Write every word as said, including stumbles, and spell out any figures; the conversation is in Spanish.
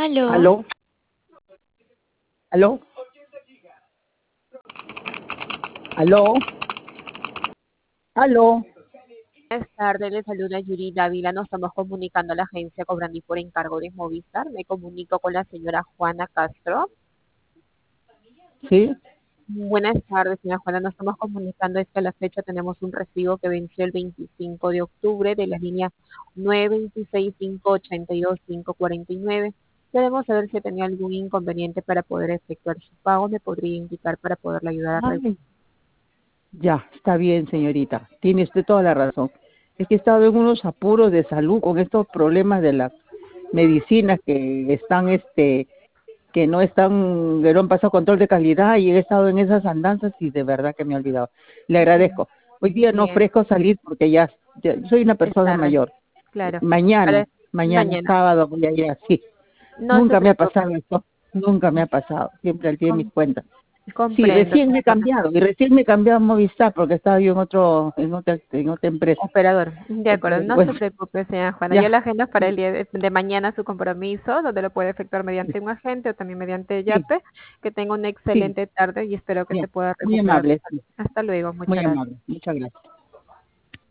Aló, ¿Aló? ¿Aló? ¿Aló? ¿Aló? Buenas tardes, le saluda Yuri Dávila. Nos estamos comunicando a la agencia Cobrandí por encargo de Movistar. Me comunico con la señora Juana Castro. ¿Sí? Buenas tardes, señora Juana. Nos estamos comunicando. Es que a la fecha tenemos un recibo que venció el veinticinco de octubre de las líneas nueve dos seis, cinco ocho dos, cinco cuatro nueve. Queremos saber si tenía algún inconveniente para poder efectuar su pago. ¿Me podría indicar para poderle ayudar a revisar? Ay, ya, está bien, señorita. Tiene usted toda la razón. Es que he estado en unos apuros de salud con estos problemas de las medicinas que están, este, que no están, que no han pasado control de calidad y he estado en esas andanzas y de verdad que me he olvidado. Le agradezco. Hoy día no Bien, ofrezco salir porque ya, ya soy una es persona tarde. mayor. Claro. Mañana, Para mañana mañana. sábado voy a ir así. No se Nunca me ha preocupe. pasado esto, nunca me ha pasado, siempre al pie de mis Com- cuentas. Sí, comprendo, recién me he señora Juana. cambiado, y recién me he cambiado a Movistar porque estaba yo en otro, en otra, en otra empresa. Operador, de acuerdo, Pero no se bueno, preocupe, señora Juana. Yo ya, la agenda para el día de, de mañana su compromiso, donde lo puede efectuar mediante un agente o también mediante sí, Yape. Que tenga una sí, excelente tarde y espero que ya, se pueda muy recuperar. amable, sí, Hasta luego, muy muchas gracias. amable, muchas gracias.